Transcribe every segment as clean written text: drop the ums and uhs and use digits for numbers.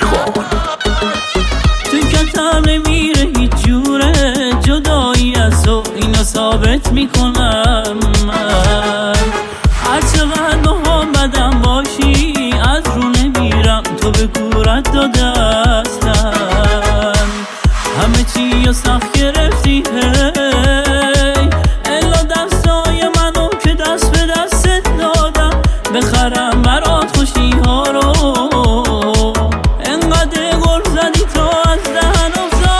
خان. تو کتم نمیره هیچ جوره، جدایی از تو اینو ثابت میکنم من. هر چقدر محمدم باشی از رو نمیرم، تو به گورت داده هستم. همه چی رو سخت گرفتی هی، الا دستای منو که دست به دستت دادم، بخرم برات خوشی ها رو. انقدر گل زدی تا از دهن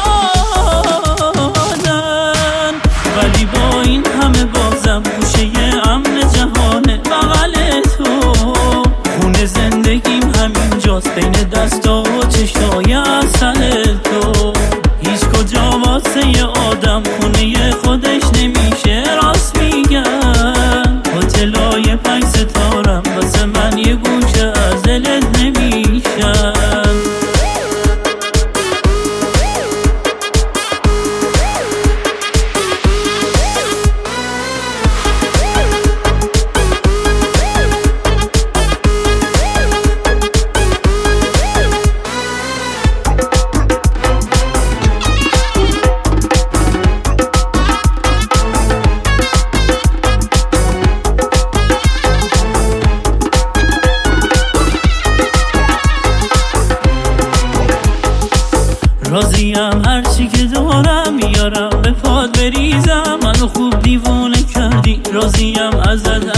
افتادن، ولی با این همه بازم گوشه امن جهانه بغل تو. خونه زندگیم همینجاست بین دستا و چشای اصل تو. هیچ کجا واسه یه آدم خونه خودش نمیشه، راست میگم. هتلای 5 ستارم واسه من یه گوشه از دلت نمیشم. راضیم هرچی که دارم میارم به پاد بریزم، منو خوب دیوونه کردی راضیم ازت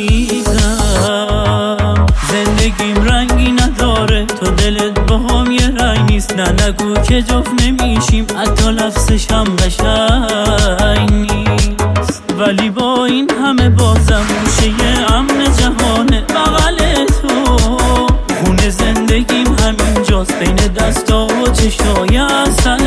عزیزم. زندگیم رنگی نداره تو دلت باهم یه رنگ نیست، نه نگو که جفت نمیشیم حتی لفظش هم قشنگ نیست. ولی با این همه بازم گوشه امن جهانه بغل تو. خونه زندگیم همینجاست بین دستا و چشای اصل